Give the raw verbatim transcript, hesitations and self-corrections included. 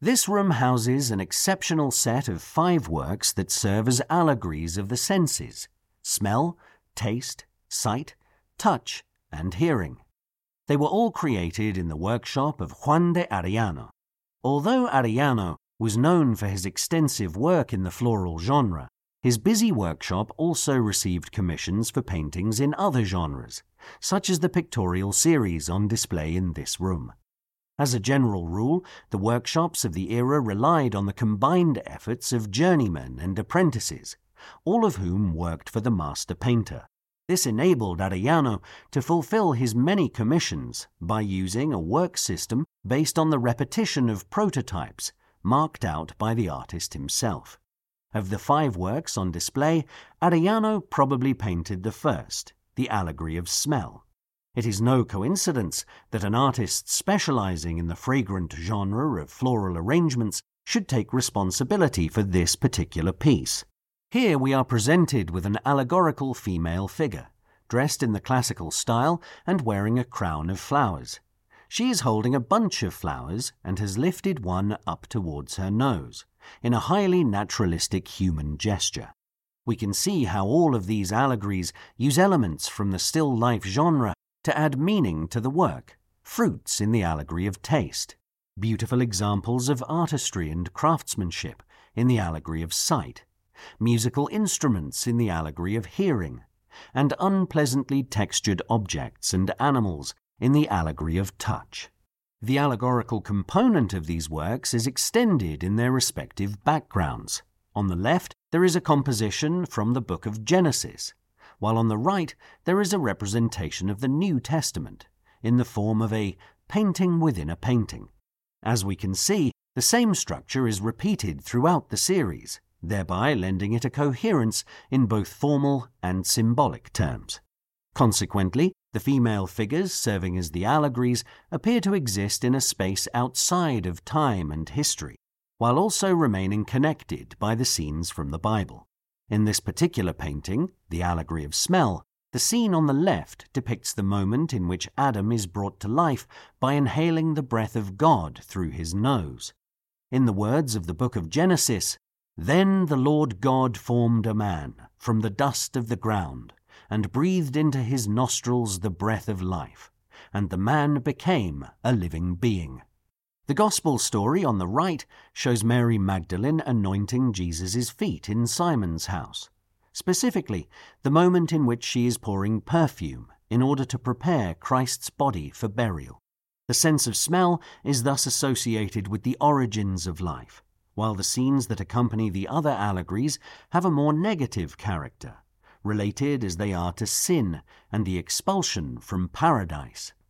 This room houses an exceptional set of five works that serve as allegories of the senses: smell, taste, sight, touch, and hearing. They were all created in the workshop of Juan de Arellano. Although Arellano was known for his extensive work in the floral genre, his busy workshop also received commissions for paintings in other genres, such as the pictorial series on display in this room. As a general rule, the workshops of the era relied on the combined efforts of journeymen and apprentices, all of whom worked for the master painter. This enabled Arellano to fulfill his many commissions by using a work system based on the repetition of prototypes marked out by the artist himself. Of the five works on display, Arellano probably painted the first, the Allegory of Smell. It is no coincidence that an artist specializing in the fragrant genre of floral arrangements should take responsibility for this particular piece. Here we are presented with an allegorical female figure, dressed in the classical style and wearing a crown of flowers. She is holding a bunch of flowers and has lifted one up towards her nose, in a highly naturalistic human gesture. We can see how all of these allegories use elements from the still life genre to add meaning to the work: fruits in the allegory of taste, beautiful examples of artistry and craftsmanship in the allegory of sight, musical instruments in the allegory of hearing, and unpleasantly textured objects and animals in the allegory of touch. The allegorical component of these works is extended in their respective backgrounds. On the left, there is a composition from the book of Genesis, while on the right there is a representation of the New Testament, in the form of a painting within a painting. As we can see, the same structure is repeated throughout the series, thereby lending it a coherence in both formal and symbolic terms. Consequently, the female figures serving as the allegories appear to exist in a space outside of time and history, while also remaining connected by the scenes from the Bible. In this particular painting, the Allegory of Smell, the scene on the left depicts the moment in which Adam is brought to life by inhaling the breath of God through his nose. In the words of the book of Genesis, "Then the Lord God formed a man from the dust of the ground, and breathed into his nostrils the breath of life, and the man became a living being." The Gospel story on the right shows Mary Magdalene anointing Jesus' feet in Simon's house, specifically the moment in which she is pouring perfume in order to prepare Christ's body for burial. The sense of smell is thus associated with the origins of life, while the scenes that accompany the other allegories have a more negative character, related as they are to sin and the expulsion from paradise.